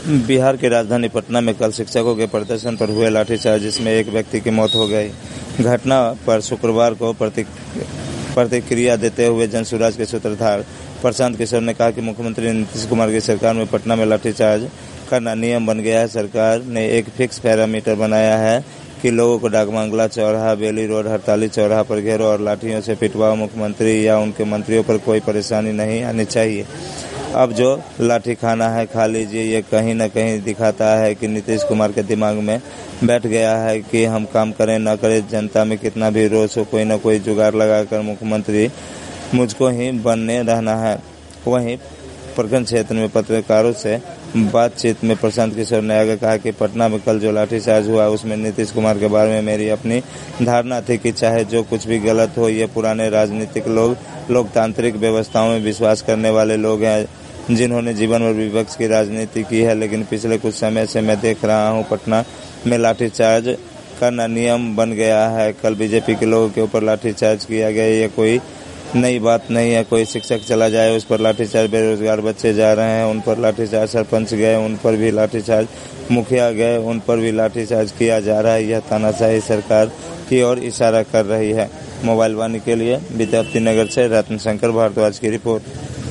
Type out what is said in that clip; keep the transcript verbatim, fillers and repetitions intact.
बिहार की राजधानी पटना में कल शिक्षकों के प्रदर्शन पर हुए लाठीचार्ज, जिसमें एक व्यक्ति की मौत हो गई। घटना पर शुक्रवार को प्रतिक्रिया देते हुए जनसुराज के सूत्रधार प्रशांत किशोर ने कहा कि मुख्यमंत्री नीतीश कुमार की सरकार में पटना में लाठीचार्ज करना नियम बन गया है। सरकार ने एक फिक्स पैरामीटर बनाया है कि लोगों को डाकबांग्ला चौराहा, बेली रोड, हड़ताली चौराहा पर घेरो और लाठियों से पिटवाओ। मुख्यमंत्री या उनके मंत्रियों पर कोई परेशानी नहीं आनी चाहिए। अब जो लाठी खाना है खा लीजिए। ये कहीं न कहीं दिखाता है कि नीतीश कुमार के दिमाग में बैठ गया है कि हम काम करें न करें, जनता में कितना भी रोष हो, कोई न कोई जुगाड़ लगाकर मुख्यमंत्री मुझको ही बनने रहना है। वहीं प्रखंड क्षेत्र में पत्रकारों से बातचीत में प्रशांत किशोर ने आगे कहा कि पटना में कल जो लाठीचार्ज हुआ उसमें नीतीश कुमार के बारे में मेरी अपनी धारणा थी कि चाहे जो कुछ भी गलत हो, ये पुराने राजनीतिक लोग लोकतांत्रिक व्यवस्थाओं में विश्वास करने वाले लोग हैं, जिन्होंने जीवन भर विपक्ष की राजनीति की है। लेकिन पिछले कुछ समय से मैं देख रहा हूँ पटना में लाठीचार्ज करना नियम बन गया है। कल बीजेपी के लोगों के ऊपर लाठीचार्ज किया गया। ये कोई नई बात नहीं है। कोई शिक्षक चला जाए उस पर लाठीचार्ज, बेरोजगार बच्चे जा रहे हैं उन पर लाठीचार्ज, सरपंच गए उन पर भी लाठीचार्ज, मुखिया गए उन पर भी लाठीचार्ज किया जा रहा है। यह तानाशाही सरकार की ओर इशारा कर रही है। मोबाइल वाणी के लिए विद्यार्थी नगर से रत्न शंकर भारद्वाज की रिपोर्ट।